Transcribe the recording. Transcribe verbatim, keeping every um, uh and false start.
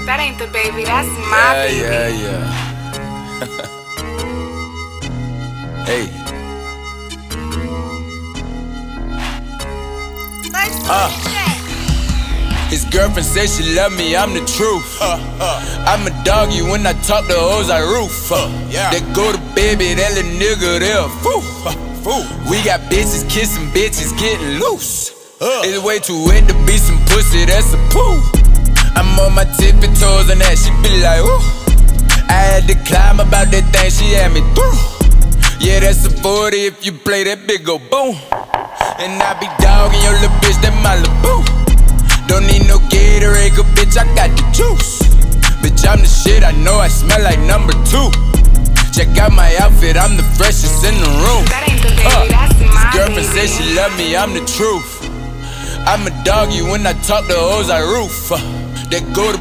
That ain't the baby, that's my yeah, baby. Yeah, yeah, Hey. Uh. His girlfriend say she love me, I'm the truth. Uh, uh. I'm a doggy when I talk to hoes, I roof. Uh, yeah. They go to baby, that little nigga there, foo. Uh, foo. We got bitches kissing bitches getting loose. Uh. It's way too wet to be some pussy, that's a poo. I'm on my tippy toes and that, she be like, ooh. I had to climb about that thing, she had me through. Yeah, that's a forty if you play that big ol' boom. And I be dogging your little bitch, that my little boo. Don't need no Gatorade, good bitch, I got the juice. Bitch, I'm the shit, I know I smell like number two. Check out my outfit, I'm the freshest in the room. That ain't the baby, uh, that's my girlfriend baby. say she love me, I'm the truth. I'm a doggy when I talk to hoes, I roof. Uh, they go to